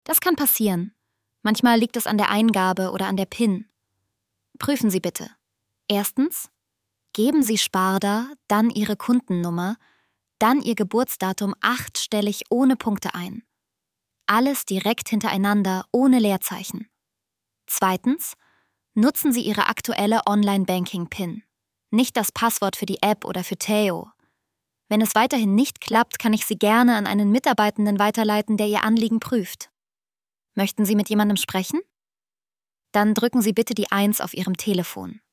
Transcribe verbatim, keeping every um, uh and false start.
Das kann passieren. Manchmal liegt es an der Eingabe oder an der PIN. Prüfen Sie bitte. Erstens, geben Sie Sparda, dann Ihre Kundennummer, dann Ihr Geburtsdatum achtstellig ohne Punkte ein. Alles direkt hintereinander, ohne Leerzeichen. Zweitens, nutzen Sie Ihre aktuelle Online-Banking-PIN, nicht das Passwort für die App oder für Theo. Wenn es weiterhin nicht klappt, kann ich Sie gerne an einen Mitarbeitenden weiterleiten, der Ihr Anliegen prüft. Möchten Sie mit jemandem sprechen? Dann drücken Sie bitte die eins auf Ihrem Telefon.